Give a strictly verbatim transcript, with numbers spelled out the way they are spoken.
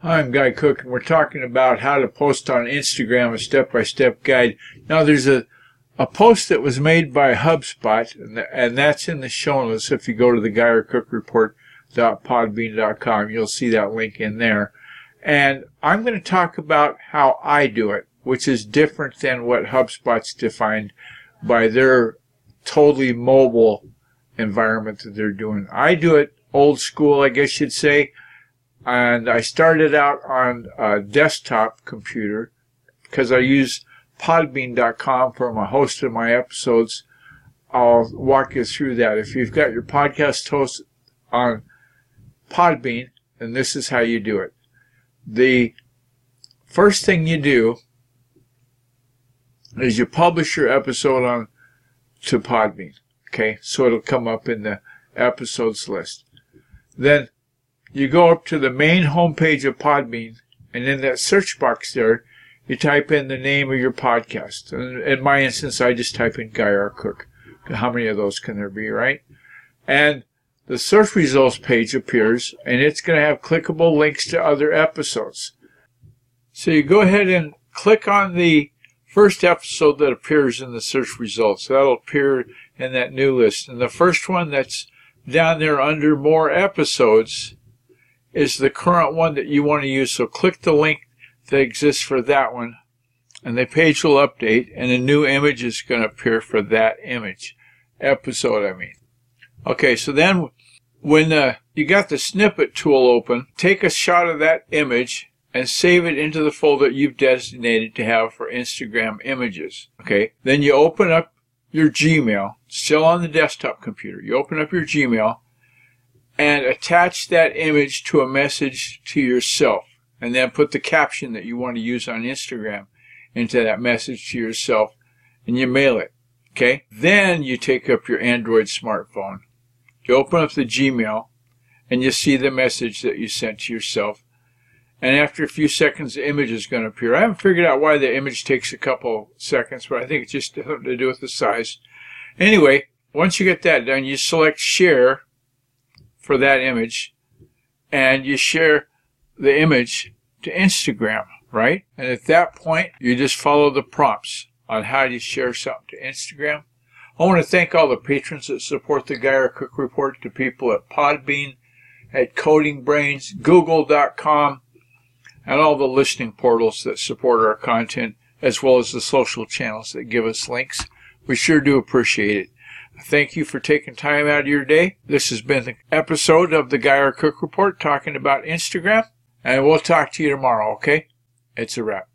Hi, I'm Guy Cook, and we're talking about how to post on Instagram, a step-by-step guide. Now, there's a, a post that was made by HubSpot, and, the, and that's in the show notes. If you go to the guy or cook report dot podbean dot com, you'll see that link in there. And I'm going to talk about how I do it, which is different than what HubSpot's defined by their totally mobile environment that they're doing. I do it old school, I guess you'd say. And I started out on a desktop computer because I use podbean dot com for my host of my episodes. I'll walk you through that. If you've got your podcast host on Podbean, then this is how you do it. The first thing you do is you publish your episode on to Podbean. Okay, so it'll come up in the episodes list. Then you go up to the main homepage of Podbean, and in that search box there, you type in the name of your podcast. And in my instance, I just type in Guy R. Cook. How many of those can there be, right? And the search results page appears, and it's going to have clickable links to other episodes. So you go ahead and click on the first episode that appears in the search results. That'll appear in that new list. And the first one that's down there under more episodes is the current one that you want to use. So click the link that exists for that one, and the page will update, and a new image is going to appear for that image. Episode, I mean. Okay, so then when uh, you got the snippet tool open, take a shot of that image and save it into the folder you've designated to have for Instagram images. Okay, then you open up your Gmail, still on the desktop computer. You open up your Gmail and attach that image to a message to yourself, and then put the caption that you want to use on Instagram into that message to yourself, and you mail it. Okay? Then you take up your Android smartphone. You open up the Gmail, and you see the message that you sent to yourself. And after a few seconds, the image is going to appear. I haven't figured out why the image takes a couple seconds, but I think it's just something to do with the size. Anyway, once you get that done, you select Share for that image, and you share the image to Instagram, right? And at that point, you just follow the prompts on how you share something to Instagram. I want to thank all the patrons that support the Guy R. Cook Report, the people at Podbean, at Coding Brains, Google dot com, and all the listening portals that support our content, as well as the social channels that give us links. We sure do appreciate it. Thank you for taking time out of your day. This has been the episode of the Guy R. Cook Report talking about Instagram, and we'll talk to you tomorrow, okay? It's a wrap.